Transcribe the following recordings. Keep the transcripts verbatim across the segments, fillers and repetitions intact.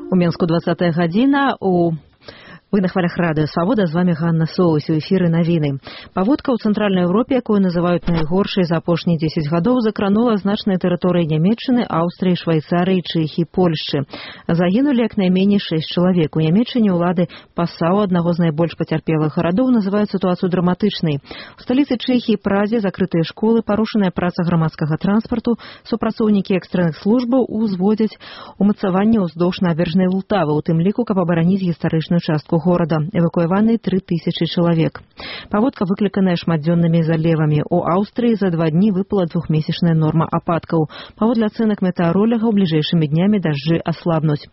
У Менску двадцатая гадзіна. У Вы на хвалях радыё «Свабода», з вами Ганна Соус, у эфіры навіны. Паводка ў Цэнтральнай Еўропе, якую называюць найгоршай за апошнія дзесяць гадоў, закранула значныя тэрыторыі Нямецчыны, Аўстрыі, Швайцарыі, Чэхіі, Польшчы. Загінулі як найменей шэсць чалавек. У Нямецчыне ўлады Пасау, аднаго з найбольш пацярпелых гарадоў, называюць сітуацыю драматычнай. У сталіцы Чэхіі Празе закрытыя школы, парушаная праца грамадскага транспарту, супрацоўнікі экстранных службаў узводзяць умацаванне ўздоўж набережнай Лтавы, у тым ліку, каб абараніць гістарычную частку горада. Эвакуяваны тры тысячы чалавек. Паводка выкліканая шматдзённымі залевамі. У Аўстрыі за два дні выпала двухмесячная норма ападкаў. Паводле ацэнак метэаролагаў, бліжэйшымі днямі дажджы аслабнуць.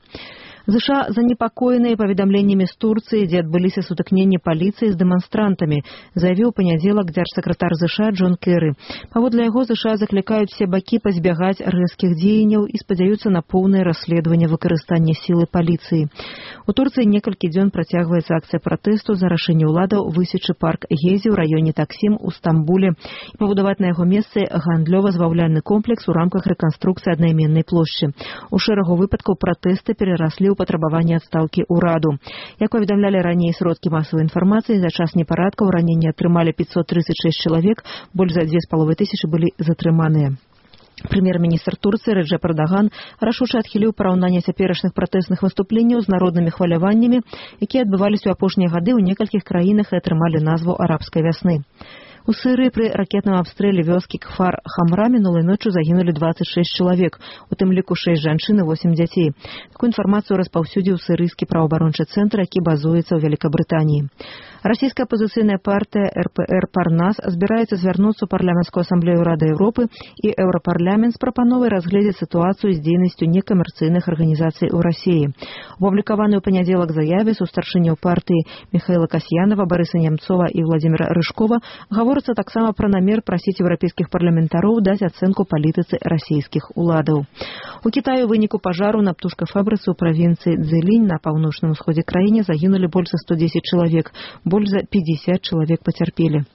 ЗША занепакоеныя паведамленнямі з Турцыі, дзе адбыліся сутыкненні паліцыі з дэманстрантамі, заявіў у панядзелак дзяржсакратар ЗША Джон Кэры. Паводле яго, ЗША заклікаюць все бакі пазбягаць рэзкіх дзеянняў і спадзяюцца на поўнае расследаванне выкарыстання сілы паліцыі. У Турцыі некалькі дзён працягваецца акцыя пратэсту за рашэнне ўладаў высечы парк Гезі ў раёне Таксім у Стамбуле і пабудаваць на яго месцы гандлёва-збаўляльны комплекс у рамках рэканструкцыі аднайменнай плошчы. У шэрагу выпадкаў пратэсты перараслі ў патрабаванне адстаўкі ўраду. Як паведамлялі раней сродкі масавай інфармацыі, за час непарадкаў раненні атрымалі пятьсот тридцать шесть чалавек, больш за две з паловай тысячы былі затрыманыя. Прэм'ер-міністр Турцыі Рэджэп Эрдаган рашуча адхіліў параўнанне цяперашніх пратэсных выступленняў з народнымі хваляваннямі, якія адбываліся ў апошнія гады ў некалькіх краінах і атрымалі назву арабскай вясны. У Сырыі пры ракетным абстрэле вёскі Кфар-Хамра мінулай ноччу загінулі двадцать шесть чалавек, у тым ліку шэсць жанчын і восемь дзяцей. Такую інфармацыю распаўсюдзіў сырыйскі праваабарончы цэнтр, які базуецца ў Вялікабрытаніі. Расійская апозіцыйная партыя эр пэ эр Парнас збіраецца звярнуцца ў парламенцкую асамблею Рады Еўропы і Еўрапарламент з прапановай разгледзець сітуацыю з дзейнасцю некамерцыйных арганізацый у Расіі. У апублікаванай у панядзелак заяве сустарчыняў партыі Міхаіла Касьянава, Барыса Нямцова і Владзіміра Рыжкова гаворыцца таксама пра намер прасіць еўрапейскіх парламентароў даць ацэнку палітыцы расійскіх уладаў. У Кітаі ў выніку пажару на птушкафабрыцы ў правінцыі Цзэлінь на паўночным усходзе краіне загінулі больш за сто дзесяць чалавек, больш за пятьдесят чалавек пацярпелі.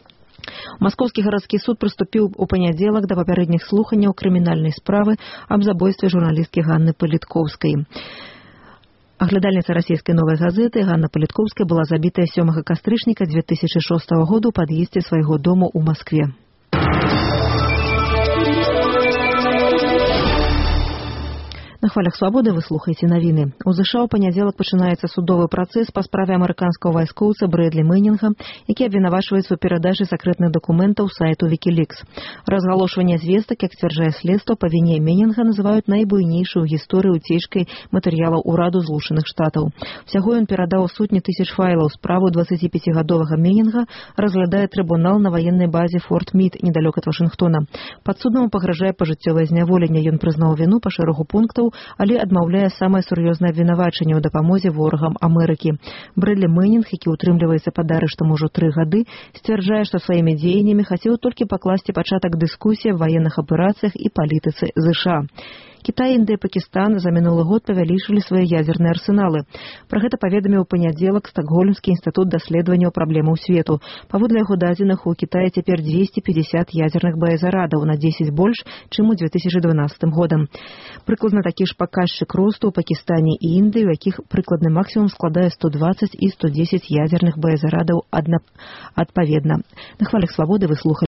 Маскоўскі гарадскі суд прыступіў у панядзелак да папярэдніх слуханняў крымінальнай справы аб забойстве журналісткі Ганны Паліткоўскай. Аглядальніца расійскай новай газеты Ганна Паліткоўская была забітая сёмага кастрычніка две тысячи шостого году ў пад'ездзе свайго дому ў Маскве. На хвалях «Свабоды» вы слухаеце навіны. У ЗША ў панядзелак пачынаецца судовы працэс па справе амерыканскага вайскоўца Брэдлі Мэнінга, які абвінавачваецца ў перадачы сакрэтных дакументаў сайту Wikileaks. Разгалошванне звестак, як сцвярджае следства, па віне Мэнінга называюць найбуйнейшую гісторыю уцечкай матэрыялаў ураду Злучаных Штатаў. Усяго ён перадаў сотні тысяч файлаў. Справу дваццаціпяцігадовага Мэнінга разглядае трыбунал на ваеннай базе Форт Мід, недалёк ад Вашынгтона. Падсуднаму пагражае пажыццёвае зняволенне. Ён прызнаў віну па шэрагу пунктаў, але адмаўляе самае сур'ёзнае абвінавачанне ў дапамозе ворагам Амерыкі. Брэдлі Мэнінг, які ўтрымліваецца пад арыштам ужо тры гады, сцвярджае, што сваімі дзеяннямі хацеў толькі пакласці пачатак дыскусіі аб ваенных аперацыях і палітыцы ЗША. Кітай, Індыя і Пакістан за мінулы год павялічылі свае ядзерныя арсеналы. Пра гэта паведаміў у панядзелак Стакгольмскі інстытут даследаванняў праблемаў свету. Паводле яго дадзеных, у Кітаі цяпер двести пятьдесят ядзерных баязарадаў, на дзесяць больш, чым у две тысячи дванадцатым годам. Прыкладна такі ж паказчык росту ў Пакістане і Індыі, у якіх прыкладны максімум складае сто двадцать і сто дзесяць ядзерных баязарадаў адпаведна. На хвалях «Свабоды» вы слухалі